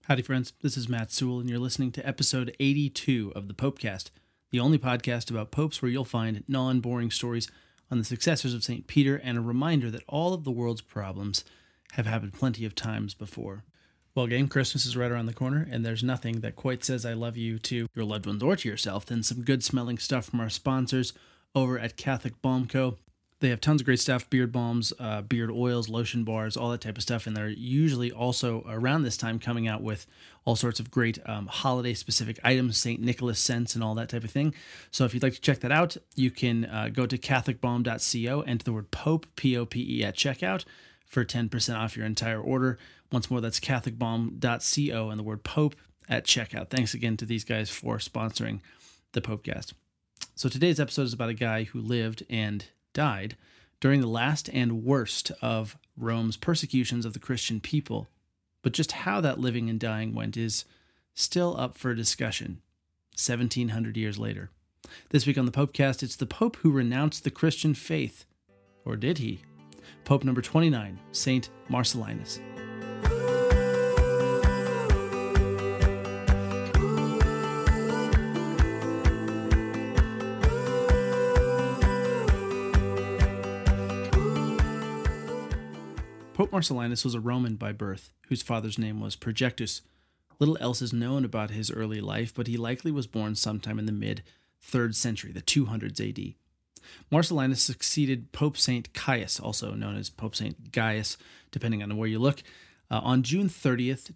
Howdy, friends. This is Matt Sewell, and you're listening to episode 82 of the Popecast, the only podcast about popes where you'll find non-boring stories on the successors of St. Peter and a reminder that all of the world's problems have happened plenty of times before. Well, gang, Christmas is right around the corner, and there's nothing that quite says I love you to your loved ones or to yourself than some good-smelling stuff from our sponsors over at Catholic Balm Co. They have tons of great stuff, beard balms, beard oils, lotion bars, all that type of stuff. And they're usually also around this time coming out with all sorts of great holiday-specific items, St. Nicholas scents and all that type of thing. So if you'd like to check that out, you can go to catholicbalm.co, enter the word POPE, P-O-P-E, at checkout for 10% off your entire order. Once more, that's catholicbalm.co and the word POPE at checkout. Thanks again to these guys for sponsoring the Popecast. So today's episode is about a guy who lived and died during the last and worst of Rome's persecutions of the Christian people. But just how that living and dying went is still up for discussion 1,700 years later. This week on the Popecast, it's the Pope who renounced the Christian faith. Or did he? Pope number 29, Saint Marcellinus. Pope Marcellinus was a Roman by birth, whose father's name was Projectus. Little else is known about his early life, but he likely was born sometime in the mid-3rd century, the 200s AD. Marcellinus succeeded Pope St. Caius, also known as Pope St. Gaius, depending on where you look, on June 30th,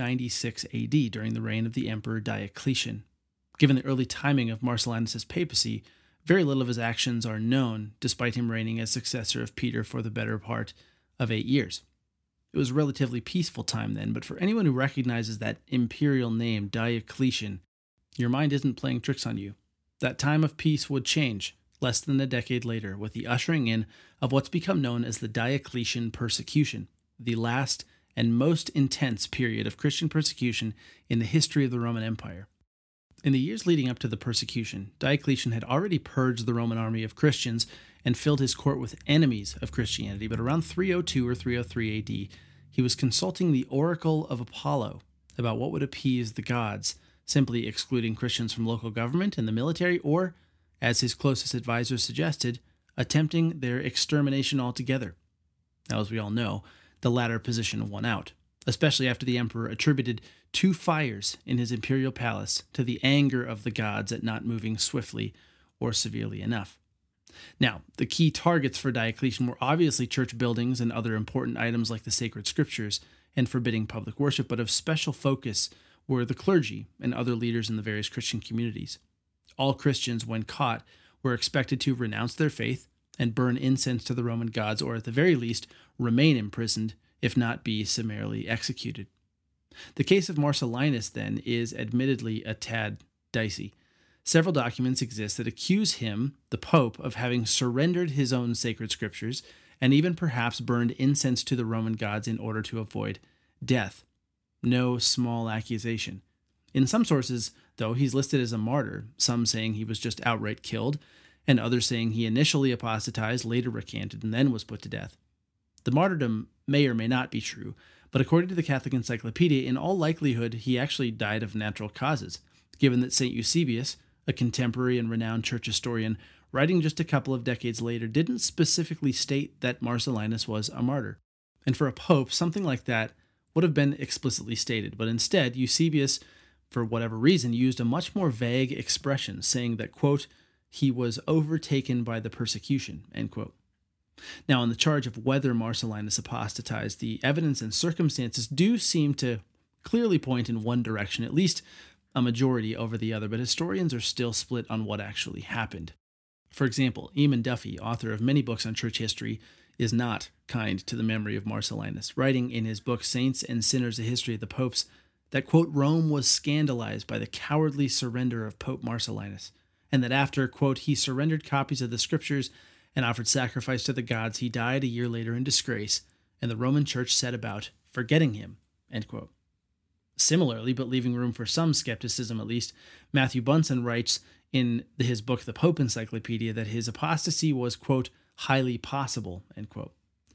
296 AD, during the reign of the Emperor Diocletian. Given the early timing of Marcellinus' papacy, very little of his actions are known, despite him reigning as successor of Peter for the better part of 8 years. It was a relatively peaceful time then, but for anyone who recognizes that imperial name, Diocletian, your mind isn't playing tricks on you. That time of peace would change less than a decade later with the ushering in of what's become known as the Diocletian persecution, the last and most intense period of Christian persecution in the history of the Roman Empire. In the years leading up to the persecution, Diocletian had already purged the Roman army of Christians and filled his court with enemies of Christianity, but around 302 or 303 AD, he was consulting the Oracle of Apollo about what would appease the gods, simply excluding Christians from local government and the military, or, as his closest advisors suggested, attempting their extermination altogether. Now, as we all know, the latter position won out, especially after the emperor attributed 2 fires in his imperial palace to the anger of the gods at not moving swiftly or severely enough. Now, the key targets for Diocletian were obviously church buildings and other important items like the sacred scriptures and forbidding public worship, but of special focus were the clergy and other leaders in the various Christian communities. All Christians, when caught, were expected to renounce their faith and burn incense to the Roman gods, or at the very least, remain imprisoned, if not be summarily executed. The case of Marcellinus, then, is admittedly a tad dicey. Several documents exist that accuse him, the Pope, of having surrendered his own sacred scriptures and even perhaps burned incense to the Roman gods in order to avoid death. No small accusation. In some sources, though, he's listed as a martyr, some saying he was just outright killed, and others saying he initially apostatized, later recanted, and then was put to death. The martyrdom may or may not be true, but according to the Catholic Encyclopedia, in all likelihood, he actually died of natural causes, given that St. Eusebius, a contemporary and renowned church historian, writing just a couple of decades later, didn't specifically state that Marcellinus was a martyr. And for a pope, something like that would have been explicitly stated, but instead, Eusebius, for whatever reason, used a much more vague expression, saying that, quote, he was overtaken by the persecution, end quote. Now, on the charge of whether Marcellinus apostatized, the evidence and circumstances do seem to clearly point in one direction, at least a majority over the other, but historians are still split on what actually happened. For example, Eamon Duffy, author of many books on church history, is not kind to the memory of Marcellinus, writing in his book Saints and Sinners, A History of the Popes, that, quote, Rome was scandalized by the cowardly surrender of Pope Marcellinus, and that after, quote, he surrendered copies of the scriptures and offered sacrifice to the gods, he died a year later in disgrace, and the Roman Church set about forgetting him, end quote. Similarly, but leaving room for some skepticism at least, Matthew Bunson writes in his book, The Pope Encyclopedia, that his apostasy was, quote, highly possible, end quote.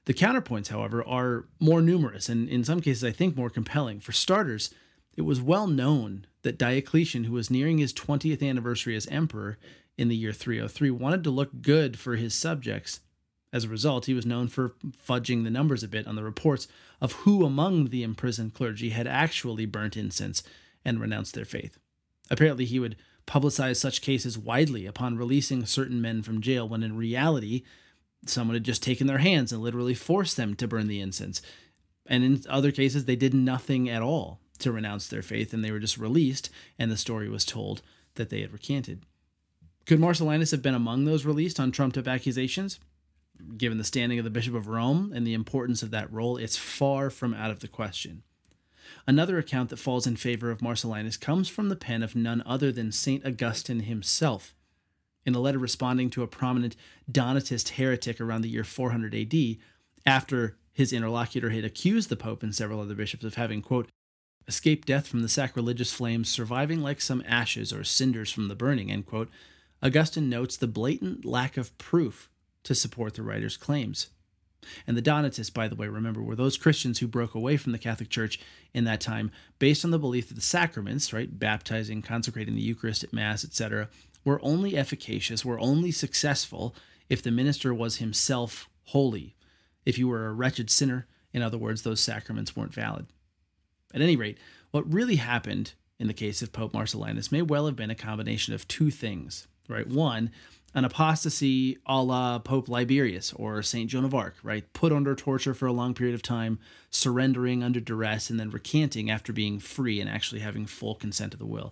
The counterpoints, however, are more numerous and in some cases I think more compelling. For starters, it was well known that Diocletian, who was nearing his 20th anniversary as emperor in the year 303, wanted to look good for his subjects. As a result, he was known for fudging the numbers a bit on the reports of who among the imprisoned clergy had actually burnt incense and renounced their faith. Apparently, he would publicize such cases widely upon releasing certain men from jail, when in reality, someone had just taken their hands and literally forced them to burn the incense. And in other cases, they did nothing at all to renounce their faith, and they were just released, and the story was told that they had recanted. Could Marcellinus have been among those released on trumped-up accusations? Given the standing of the Bishop of Rome and the importance of that role, it's far from out of the question. Another account that falls in favor of Marcellinus comes from the pen of none other than St. Augustine himself. In a letter responding to a prominent Donatist heretic around the year 400 AD, after his interlocutor had accused the Pope and several other bishops of having, quote, escaped death from the sacrilegious flames, surviving like some ashes or cinders from the burning, end quote, Augustine notes the blatant lack of proof to support the writer's claims. And the Donatists, by the way, remember, were those Christians who broke away from the Catholic Church in that time based on the belief that the sacraments, right, baptizing, consecrating the Eucharist at Mass, etc., were only efficacious, were only successful if the minister was himself holy. If you were a wretched sinner, in other words, those sacraments weren't valid. At any rate, what really happened in the case of Pope Marcellinus may well have been a combination of two things, right? One, an apostasy a la Pope Liberius or St. Joan of Arc, right? Put under torture for a long period of time, surrendering under duress, and then recanting after being free and actually having full consent of the will.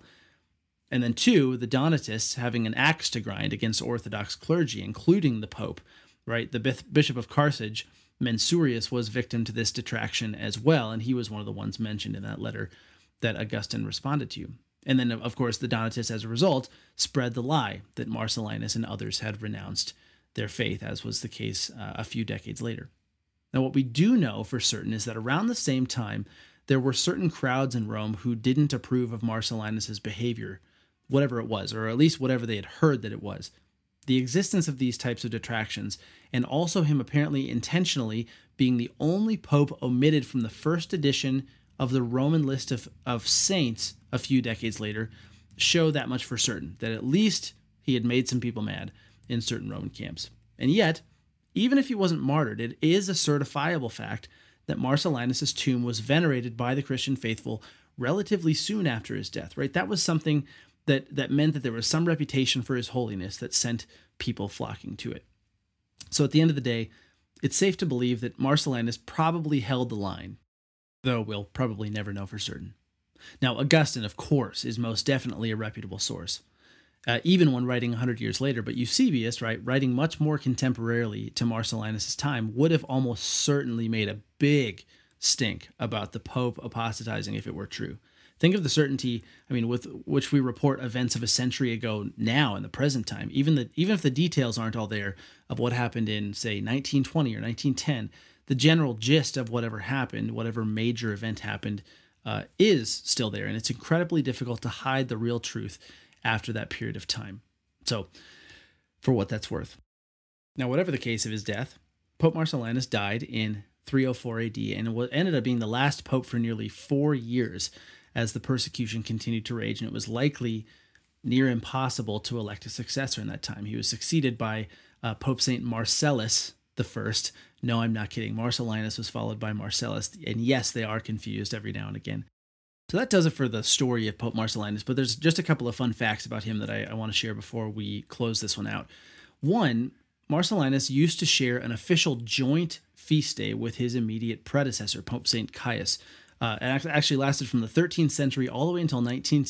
And then two, the Donatists having an axe to grind against Orthodox clergy, including the Pope, right? The Bishop of Carthage, Mensurius, was victim to this detraction as well, and he was one of the ones mentioned in that letter that Augustine responded to. And then, of course, the Donatists, as a result, spread the lie that Marcellinus and others had renounced their faith, as was the case a few decades later. Now, what we do know for certain is that around the same time, there were certain crowds in Rome who didn't approve of Marcellinus's behavior, whatever it was, or at least whatever they had heard that it was. The existence of these types of detractions, and also him apparently intentionally being the only pope omitted from the first edition of the Roman list of saints a few decades later, show that much for certain, that at least he had made some people mad in certain Roman camps. And yet, even if he wasn't martyred, it is a certifiable fact that Marcellinus' tomb was venerated by the Christian faithful relatively soon after his death, right? That was something that meant that there was some reputation for his holiness that sent people flocking to it. So at the end of the day, it's safe to believe that Marcellinus probably held the line, though we'll probably never know for certain. Now, Augustine, of course, is most definitely a reputable source, even when writing 100 years later. But Eusebius, right, writing much more contemporarily to Marcellinus' time, would have almost certainly made a big stink about the Pope apostatizing if it were true. Think of the certainty, with which we report events of a century ago now in the present time, even if the details aren't all there of what happened in, say, 1920 or 1910, the general gist of whatever happened, whatever major event happened, is still there, and it's incredibly difficult to hide the real truth after that period of time. So, for what that's worth. Now, whatever the case of his death, Pope Marcellinus died in 304 AD, and it ended up being the last pope for nearly 4 years as the persecution continued to rage, and it was likely near impossible to elect a successor in that time. He was succeeded by Pope St. Marcellus I. No, I'm not kidding. Marcellinus was followed by Marcellus, and yes, they are confused every now and again. So that does it for the story of Pope Marcellinus, but there's just a couple of fun facts about him that I want to share before we close this one out. One, Marcellinus used to share an official joint feast day with his immediate predecessor, Pope St. Caius. It actually lasted from the 13th century all the way until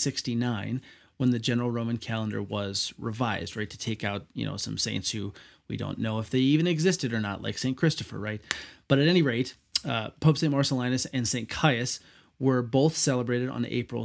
1969, when the general Roman calendar was revised, right, to take out, some saints who we don't know if they even existed or not, like St. Christopher, right? But at any rate, Pope St. Marcellinus and St. Caius were both celebrated on April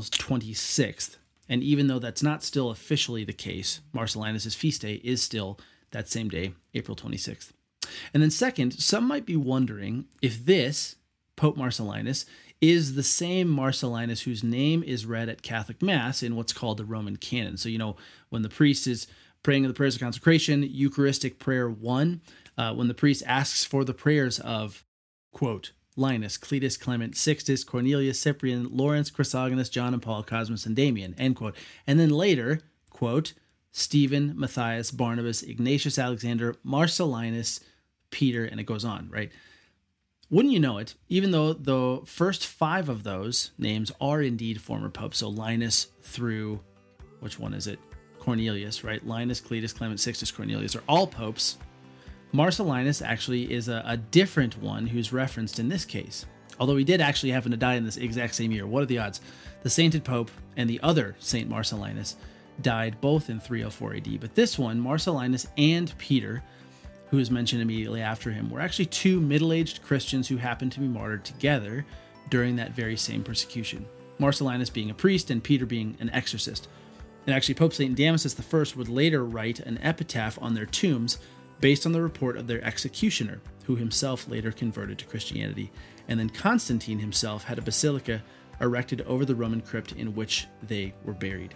26th. And even though that's not still officially the case, Marcellinus' feast day is still that same day, April 26th. And then second, some might be wondering if this, Pope Marcellinus, is the same Marcellinus whose name is read at Catholic Mass in what's called the Roman canon. So, when the priest is praying in the prayers of consecration, Eucharistic prayer 1, when the priest asks for the prayers of, quote, Linus, Cletus, Clement, Sixtus, Cornelius, Cyprian, Lawrence, Chrysogonus, John and Paul, Cosmas, and Damian, end quote. And then later, quote, Stephen, Matthias, Barnabas, Ignatius, Alexander, Marcellinus, Peter, and it goes on, right? Wouldn't you know it, even though the first 5 of those names are indeed former popes, so Linus through, which one is it? Cornelius, right? Linus, Cletus, Clement, Sixtus, Cornelius are all popes. Marcellinus actually is a different one who's referenced in this case. Although he did actually happen to die in this exact same year. What are the odds? The sainted pope and the other Saint Marcellinus died both in 304 AD. But this one, Marcellinus and Peter, who is mentioned immediately after him, were actually 2 middle-aged Christians who happened to be martyred together during that very same persecution. Marcellinus being a priest and Peter being an exorcist. And actually Pope St. Damasus I would later write an epitaph on their tombs based on the report of their executioner, who himself later converted to Christianity. And then Constantine himself had a basilica erected over the Roman crypt in which they were buried.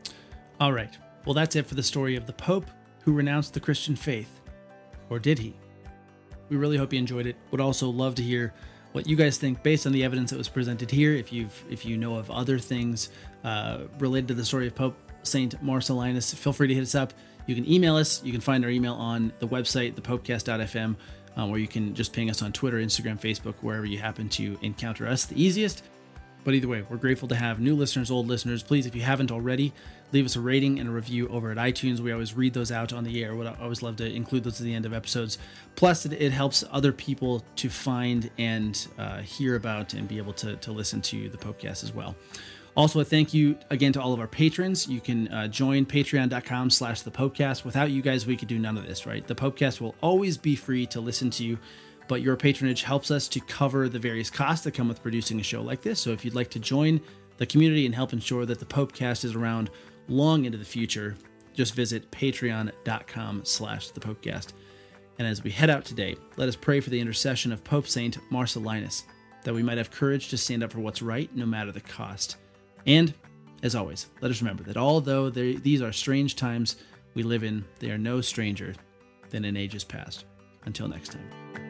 All right, well, that's it for the story of the Pope who renounced the Christian faith. Or did he? We really hope you enjoyed it. Would also love to hear what you guys think based on the evidence that was presented here. If you know of other things related to the story of Pope Saint Marcellinus, feel free to hit us up. You can email us. You can find our email on the website, thepopecast.fm, or you can just ping us on Twitter, Instagram, Facebook, wherever you happen to encounter us the easiest. But either way, we're grateful to have new listeners, old listeners. Please, if you haven't already, leave us a rating and a review over at iTunes. We always read those out on the air. I always love to include those at the end of episodes. Plus, it helps other people to find and hear about and be able to listen to the Popecast as well. Also, a thank you again to all of our patrons. You can join patreon.com/thepopecast. Without you guys, we could do none of this, right? The Popecast will always be free to listen to, but your patronage helps us to cover the various costs that come with producing a show like this. So if you'd like to join the community and help ensure that the Popecast is around long into the future, just visit patreon.com/thepopecast. And as we head out today, let us pray for the intercession of Pope Saint Marcellinus, that we might have courage to stand up for what's right, no matter the cost. And, as always, let us remember that although these are strange times we live in, they are no stranger than in ages past. Until next time.